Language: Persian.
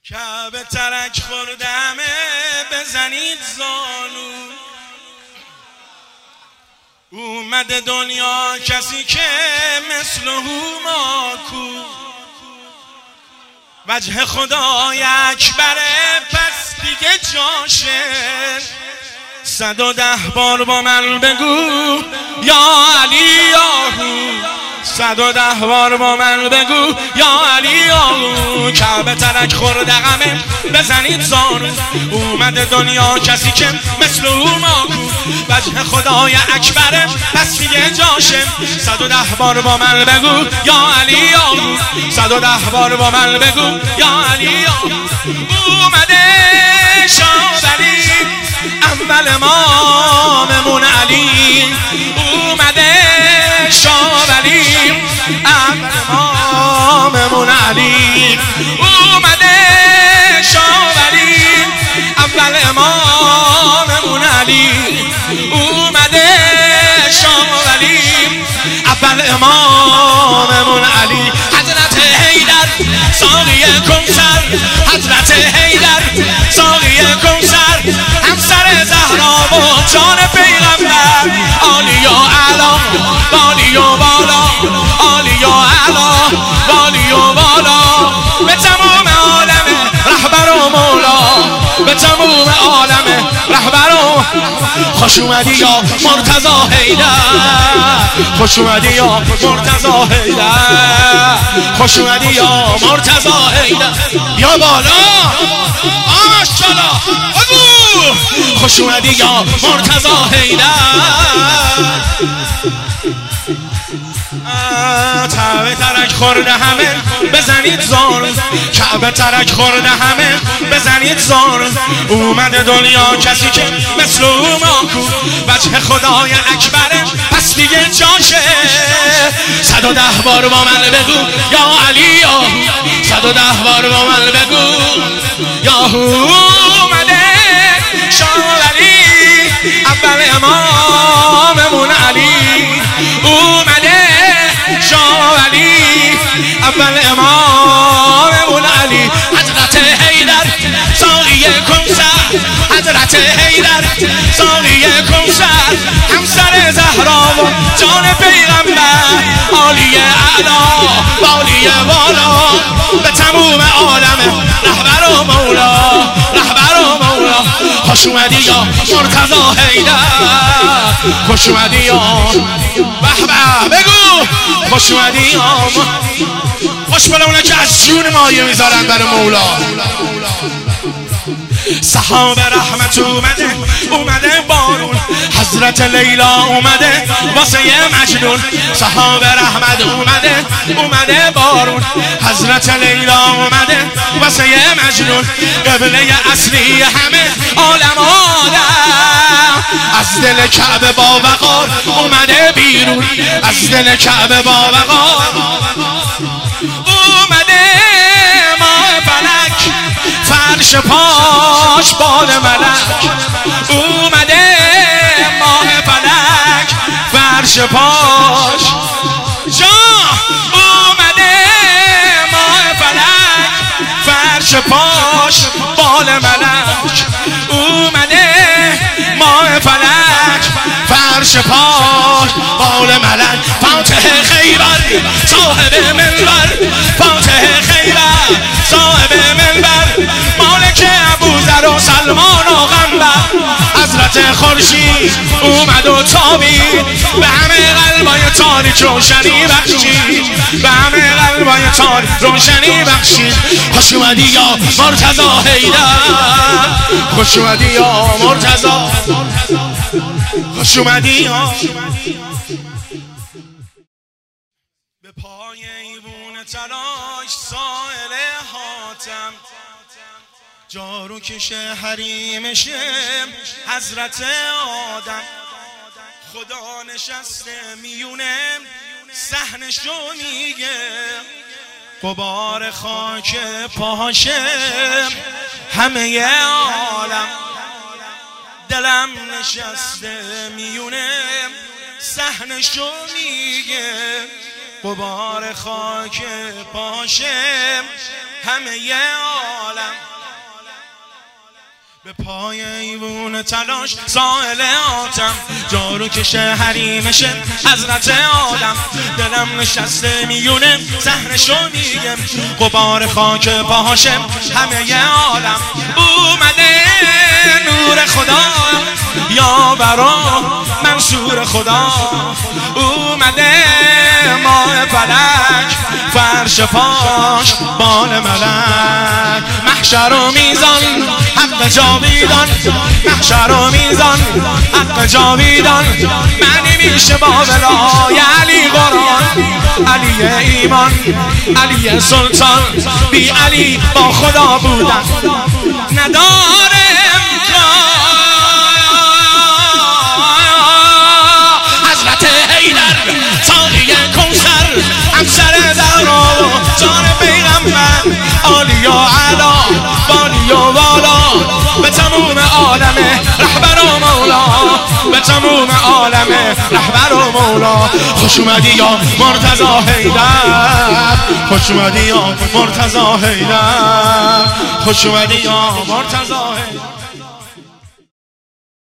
کعبه ترک خوردمه بزنید زانو. اومده دنیا کسی که مثل ماکو. وجه خدای اکبره پس دیگه جاشه. 110 بار با من بگو یا علی یاهو. 110 بار با من بگو یا علی یاهو. کعبه ترک خورده غمه بزنید زانو. اومده دنیا کسی که مثل ماکو. وجه خدای اکبره پس دیگه جاشه. 110 بار با من بگو یا علی یاهو. 110 بار با من بگو یا علی یاهو. اومده شاولی اول اماممون علی. اومده شاولی اول اماممون علی. اومده شاولی اول اماممون علی. اومده شاولی اول اماممون علی. حضرت حیدر ساقی کوثر. حضرت حیدر ساقی کوثر. همسر زهرا و جان پیغمبر. عالی و اعلی بالی و بالا. عالی و اعلی بالی و بالا. به تمام عالم رهبر و مولا. به تمام عالم رهبر و خوش اومدی یا مرتضی حیدر. خوش اومدی یا مرتضی حیدر. خوش اومدی یا مرتضی حیدر. بیا بالا ماشاءالله. خوش اومدی یا مرتضی حیدر. کعبه ترک خورده همه بزنید زانو. کعبه ترک خورده همه بزنید زانو. اومده دنیا کسی که مثل ماکو. وجه خدای اکبره پس دیگه جاشه. 110 بار با من بگو یا علی یاهو. 110 بار با من بگو یاهو. اومده شاولی اول اماممون علی. اومده شاولی اول اماممون علی. حضرت حیدر ساقی کوثر. حضرت حیدر ساقی کوثر. همسر زهرا و جان پیغمبر. عالی اعلی بالی بالا. به تموم عالم رهبر و مولا. رهبر و مولا. خوش اومدی یا مرتضی حیدر. خوش اومدی یا به بگو خوش اومدی یا. خوش بله اونه که از جون مایه میذارن برای مولا. صحابه رحمت اومده. اومده بارون. حضرت لیلا اومده واسه مجنون. صحابه رحمت اومده. اومده بارون. حضرت لیلا اومده واسه مجنون. قبله اصلی همه عالم آدم. از دل کعبه با وقار اومده بیرون. از دل کعبه با وقار اومده ماه فلک. فرش پاش بال ملک. اومده ماه فلک. فرش پاش جا. اومده ماه فلک. فرش پاش بال ملک. اومده ماه فلک. فرش پاش بال ملک. فاتح خیبر صاحب منبر. فاتح خیبر صاحب منبر. مالک ابوذر و سلمان و غنبر. حضرت خورشید اومد و تابید. به همه قلبای تاریک روشنی بخشید. به همه قلبای تاریک روشنی بخشید. خوش اومدی یا مرتضی حیدر. خوش اومدی یا مرتضی. خوش اومدی یا. به پای ایوون تراش سائل حاتم. جارو کشه حریمشه حضرت آدم. خدا نشسته میونه صحنشو میگه. غبار خاک پاشه همه عالم. دلم نشسته میونه صحنشو میگه. غبار خاک پاشه همه عالم به پای ایوون تلاش سائل آتم جارو کشه حریمشه حضرت آدم دلم نشسته میونه زهرشو میگم غبار خاک پاهاشم همه عالم اومده نور خدا یا برا منصور خدا اومده ماه فلک فرش پاش بال ملک محشر و میزان حق جاویدان محشر و میزان حق جاویدان معنی میشه با ولای علی قرآن علی ایمان علی سلطان بی علی با خدا بودن نداره حضرت حیدر ساقی کوثر همسر زهرا و جان پیغمبر عالی و علا بالی و والا به تموم عالم رهبر و مولا به تموم عالم رهبر و مولا خوش اومدی یا مرتضی حیدر خوش اومدی یا مرتضی حیدر خوش اومدی یا مرتضی حیدر